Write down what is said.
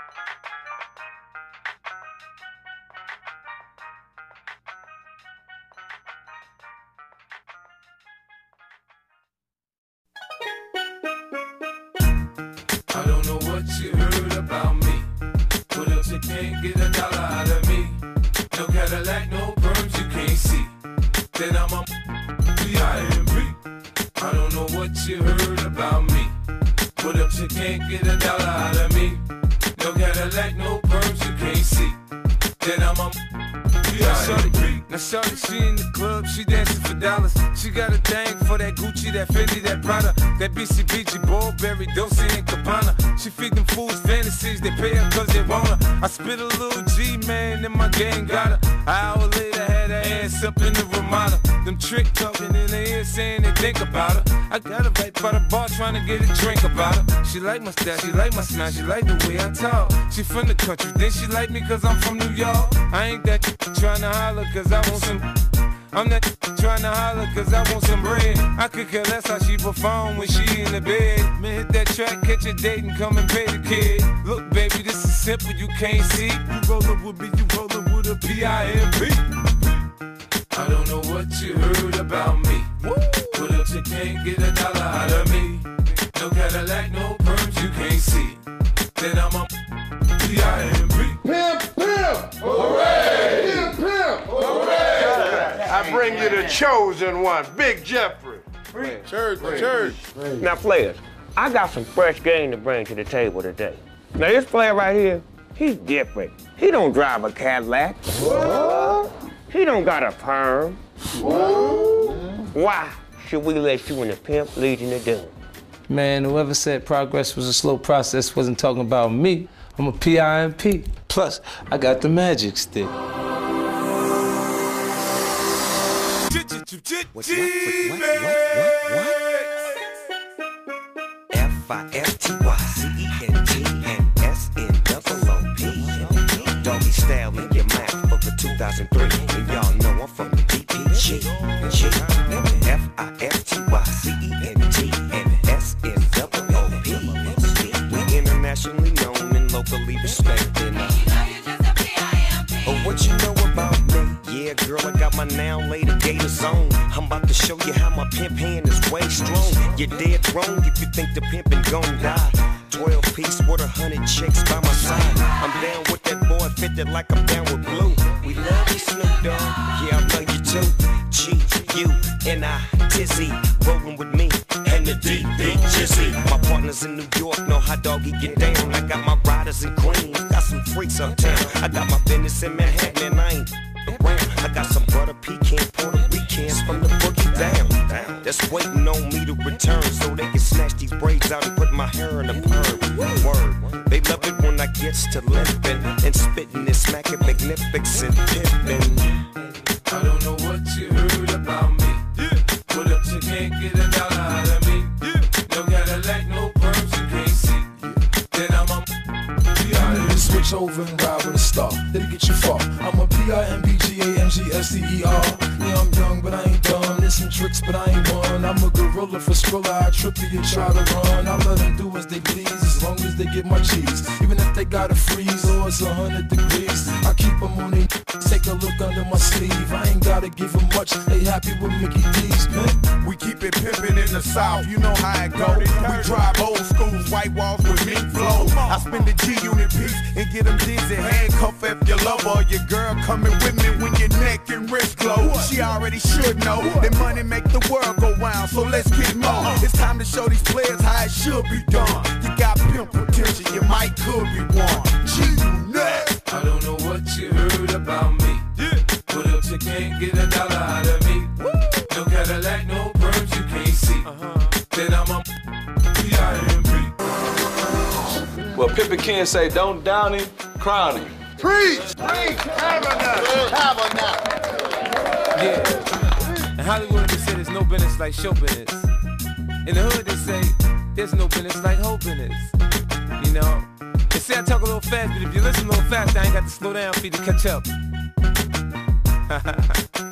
I don't know what you heard about me, but if you can't get a dollar out of me, no Cadillac, no perms you can't see, then I'm a P.I.M.P. I don't know what you heard about me, but if you can't get a dollar out of me, no Cadillac, no perms you can't see, then I'm a P.I.M.P. Now shorty, she in the club, she dancing for dollars. She got a thing for that Gucci, that Fendi, that Prada, that BCBG, Burberry, Dolce & Gabbana. She feed them fools fantasies, they pay her cause they want her. I spit a little G, man, and my gang got her. An hour later, had her ass up in the Ramada. Them trick talking in her ear saying they think about her. I got her right by the bar trying to get a drink about her. She like my style, she like my smile, she like the way I talk. She from the country, then she like me cause I'm from New York. I ain't that trying to holler cause I want some. I'm not trying to holler cause I want some bread. I could care less how she perform when she in the bed. Man, hit that track, catch a date and come and pay the kid. Look baby, this is simple, you can't see. You rollin' with me, you rollin' with a P.I.M.P. I don't know what you heard about me, but if you can't get a dollar out of me, no Cadillac, no perms you can't see, then I'm a P.I.M.P. Pimp, pimp! Hooray! Pimp, pimp! Hooray! I bring you the chosen one, Big Jeffrey. Church. Now, players, I got some fresh game to bring to the table today. Now, this player right here, he's different. He don't drive a Cadillac. What? He don't got a perm. What? Why should we let you in the Pimp Legion of Doom? Man, whoever said progress was a slow process wasn't talking about me. I'm a P.I.M.P. Plus, I got the magic stick. What? F-I-F-T-Y-C-E-N-T and S-N-O-O-P. Doggy style in your mouth for the 2003. And y'all know I'm from the DPG. F-I-F-T-Y-C-E-N-T and S-N-O-O-P. We internationally known and locally respected. Oh, what you know about me? Yeah, girl, I got my now later gators on. I'm about to show you how my pimp hand is way strong. You're dead wrong if you think the pimpin' gon' die. 12-piece with 100 chicks by my side. I'm down with that boy, fitted like I'm down with Blue. We love you, Snoop Dogg. Yeah, I love you too. G-U-N-I, Tizzy, rollin' with me and the D-Big Jizzy. My partners in New York know how doggy get down. I got my riders in Queens, got some freaks uptown. I got my business in Manhattan and I ain't around. I got some butter pecan Puerto Ricans from the boogie down. That's waiting on me to return so they can snatch these braids out and put my hair in a perm. Word, they love it when I gets to limping and spitting and smacking magnificent pimping. I don't know what you heard about me, but if you can't get a dollar out of me, no Cadillac, no perms you can't see, then I'm a P.I.M.P. Switch over and ride with a star, that'll get you far. I'm a P.I.M.P.G.A.M.G.S.T.E.R. Yeah, I'm young, but I ain't dumb. There's some tricks, but I ain't one. I'm a gorilla for Skrilla, I trip you and try to run. I let them do as they please, as long as they get my cheese. Even if they gotta freeze or it's 100 degrees, I keep them on their take a look under my sleeve. I ain't gotta give them much, they happy with Mickey D's, man. We keep it pimpin' in the South, you know how it go. We drive old schools, white walls with mink flow. I spend the G-Unit piece and get them dizzy. Handcuff if your lover or your girl coming with me when your neck and wrist glow. She already should know that money make the world go round, so let's get more. It's time to show these players how it should be done. You got pimp potential, you might could be one. G-Unit. I don't know what you heard about me, but if you can't get a dollar out of me, no Cadillac, no perms you can't see, then I'm a P.I.M.P. Well, Pippin Ken say, don't down him, crown him. Preach! Tabernacle! Yeah. In Hollywood, they say there's no business like show business. In the hood, they say there's no business like hoe business. You know? They say I talk a little fast, but if you listen a little fast, I ain't got to slow down for you to catch up.